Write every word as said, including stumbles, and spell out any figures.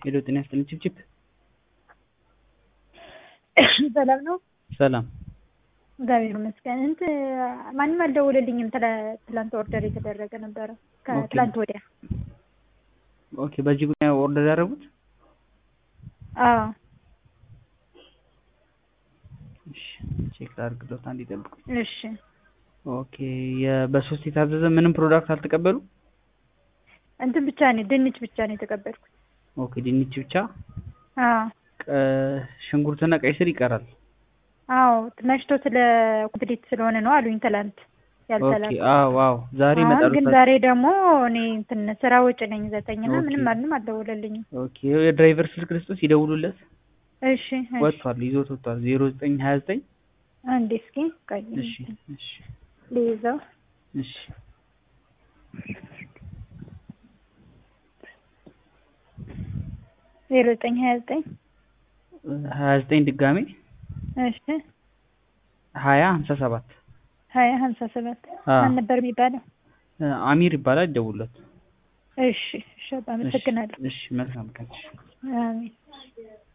ሄሎ ጤና ይስጥልኝ ቺፕቺፕ ሰላም ነው። ሰላም እግዚአብሔር ይመስገን። እንትን ማንም አልደወለልኝም። ትላንት ኦርደር የተደረገ ነበረ ከትላንት ወዲያ። ኦኬ በዚህ ጉዳይ ኦርደር ያደረጉት? አዎ እሺ ቼክ ላድርግሎት አንዴ ጠብቁ። እሺ ኦኬ የበሶስት የታዘዘ ምንም ፕሮዳክት አልተቀበሉ? እንትን ብቻ ነው ድንች ብቻ ነው የተቀበልኩት። ኦኬ ድንች ብቻ? አዎ ሽንኩርትና ቀይ ስር ይቀራል። አዎ መሽቶ ስለ ኮምፕሊት ስለሆነ ነው አሉኝ ትላንት ያልተላከ። ኦኬ አዎ አዎ ዛሬ ይመጣሉ። ግን ዛሬ ደግሞ እኔ እንትን ስራ ወጪ ነኝ ዘጠኝና ምንም ማንም አልደወለልኝም። ኦኬ የድራይቨር ስልክ ልስጥዎት ይደውሉለት። እሺ ወጥቷል ይዞት ወጥቷል ዜሮ ዘጠኝ ሀያ ዘጠኝ አንዴ እስኪ ቆይ እሺ እሺ ልይዘው። እሺ ዜሮ ዘጠኝ ሀያ ዘጠኝ ሀያ ዘጠኝ ድጋሜ እሺ ሀያ ሀምሳ ሰባት ሀያ ሀምሳ ሰባት ማን ነበር የሚባለው? አሚር ይባላል ደውሉለት። እሺ እሺ አመሰግናለሁ። እሺ መልካም ቀን። አሜን።